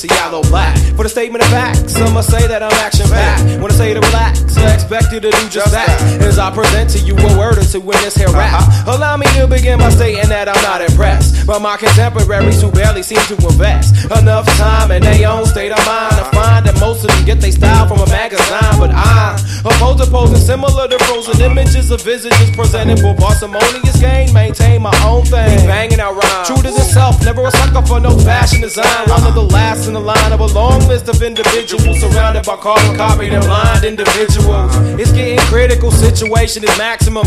it's a yellow black. For the statement of fact, some must say that I'm action-packed. When I say to relax, I expect you to do just that. As I present to you a word or two in this here rap. Allow me to begin by stating that I'm not impressed by my contemporaries who barely seem to invest enough time in their own state of mind to find that most of them get their style from a magazine. But I'm opposed to posing similar to frozen images of visages presented for parsimonious gain. Maintain my own thing, banging out rhymes. True to the self, never a sucker for no fashion design. One of the last in the line of a long list of individuals surrounded by carbon copied and blind individuals. It's getting critical, situation is maximum.